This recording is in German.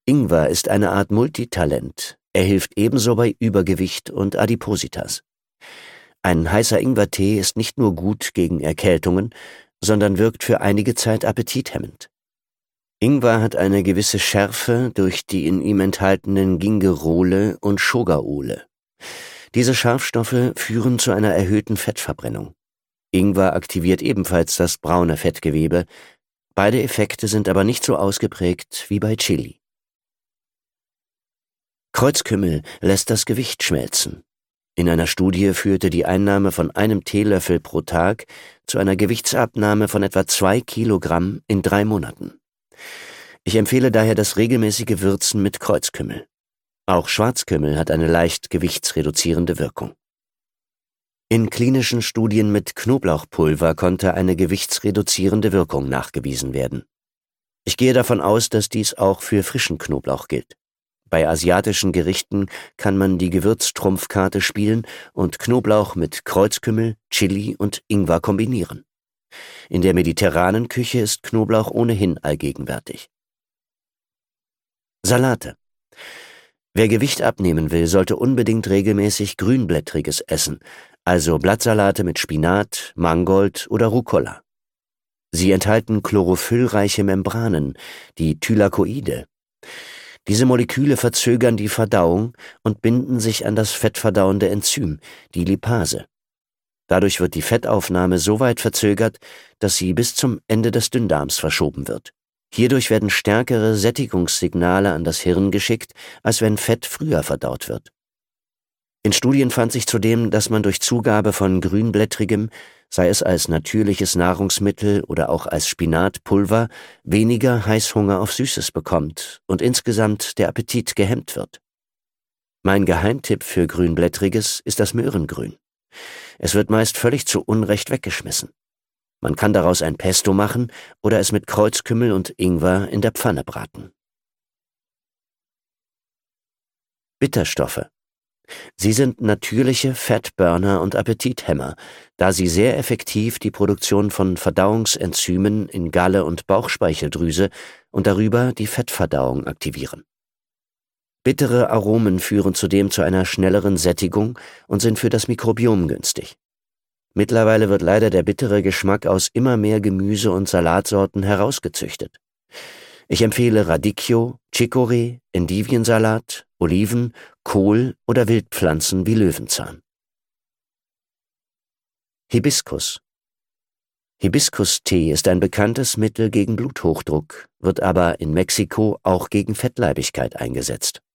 Ingwer ist eine Art Multitalent. Er hilft ebenso bei Übergewicht und Adipositas. Ein heißer Ingwertee ist nicht nur gut gegen Erkältungen, sondern wirkt für einige Zeit appetithemmend. Ingwer hat eine gewisse Schärfe durch die in ihm enthaltenen Gingerole und Schogaole. Diese Scharfstoffe führen zu einer erhöhten Fettverbrennung. Ingwer aktiviert ebenfalls das braune Fettgewebe. Beide Effekte sind aber nicht so ausgeprägt wie bei Chili. Kreuzkümmel lässt das Gewicht schmelzen. In einer Studie führte die Einnahme von einem Teelöffel pro Tag zu einer Gewichtsabnahme von etwa 2 Kilogramm in 3 Monaten. Ich empfehle daher das regelmäßige Würzen mit Kreuzkümmel. Auch Schwarzkümmel hat eine leicht gewichtsreduzierende Wirkung. In klinischen Studien mit Knoblauchpulver konnte eine gewichtsreduzierende Wirkung nachgewiesen werden. Ich gehe davon aus, dass dies auch für frischen Knoblauch gilt. Bei asiatischen Gerichten kann man die Gewürztrumpfkarte spielen und Knoblauch mit Kreuzkümmel, Chili und Ingwer kombinieren. In der mediterranen Küche ist Knoblauch ohnehin allgegenwärtig. Salate. Wer Gewicht abnehmen will, sollte unbedingt regelmäßig Grünblättriges essen, also Blattsalate mit Spinat, Mangold oder Rucola. Sie enthalten chlorophyllreiche Membranen, die Thylakoide. Diese Moleküle verzögern die Verdauung und binden sich an das fettverdauende Enzym, die Lipase. Dadurch wird die Fettaufnahme so weit verzögert, dass sie bis zum Ende des Dünndarms verschoben wird. Hierdurch werden stärkere Sättigungssignale an das Hirn geschickt, als wenn Fett früher verdaut wird. In Studien fand sich zudem, dass man durch Zugabe von Grünblättrigem, sei es als natürliches Nahrungsmittel oder auch als Spinatpulver, weniger Heißhunger auf Süßes bekommt und insgesamt der Appetit gehemmt wird. Mein Geheimtipp für Grünblättriges ist das Möhrengrün. Es wird meist völlig zu Unrecht weggeschmissen. Man kann daraus ein Pesto machen oder es mit Kreuzkümmel und Ingwer in der Pfanne braten. Bitterstoffe. Sie sind natürliche Fettburner und Appetithemmer, da sie sehr effektiv die Produktion von Verdauungsenzymen in Galle und Bauchspeicheldrüse und darüber die Fettverdauung aktivieren. Bittere Aromen führen zudem zu einer schnelleren Sättigung und sind für das Mikrobiom günstig. Mittlerweile wird leider der bittere Geschmack aus immer mehr Gemüse- und Salatsorten herausgezüchtet. Ich empfehle Radicchio, Chicorée, Endiviensalat, Oliven, Kohl oder Wildpflanzen wie Löwenzahn. Hibiskus. Hibiskustee ist ein bekanntes Mittel gegen Bluthochdruck, wird aber in Mexiko auch gegen Fettleibigkeit eingesetzt.